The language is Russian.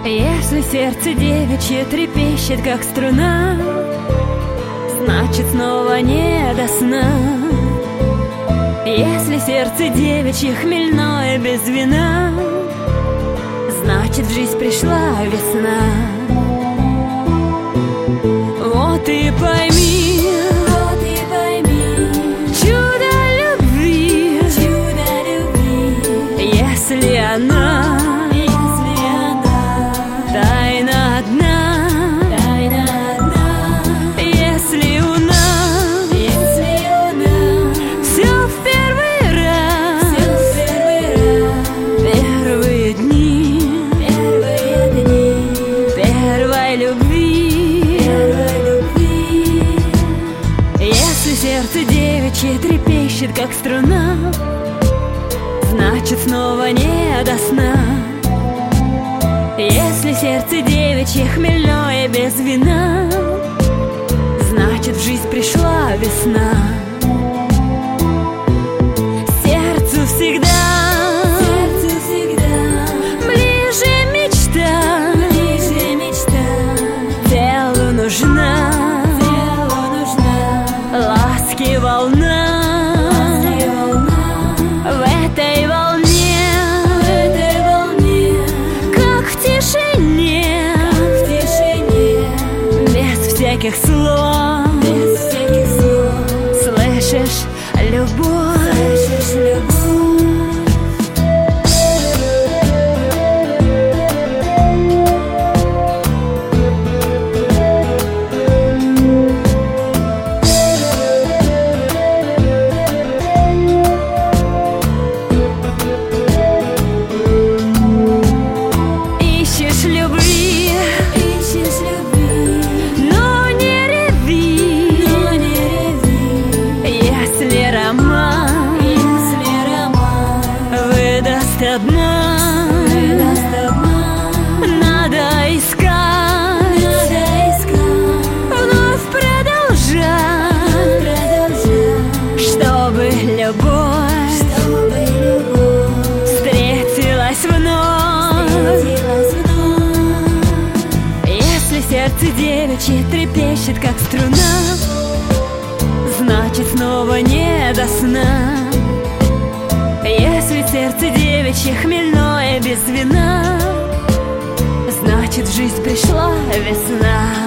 Если сердце девичье трепещет, как струна, значит, снова не до сна. Если сердце девичье хмельное без вина, значит, в жизнь пришла весна. Вот и пойми, чудо любви, если она тайна одна, если у нас все в первый раз, первые дни первой любви. Если сердце девичье трепещет, как струна, значит, снова не до сна. Если сердце девичье хмельное без вина, значит, в жизнь пришла весна. Сердцу всегда ближе мечта, телу нужна ласки волна. В этой волне, как в тишине, без всяких слов, слышишь любовь. Надо искать, вновь продолжать, чтобы любовь встретилась вновь. Если сердце девичье трепещет, как струна, значит, снова не до сна. Если сердце девичье хмельное без вина, значит, в жизнь пришла весна.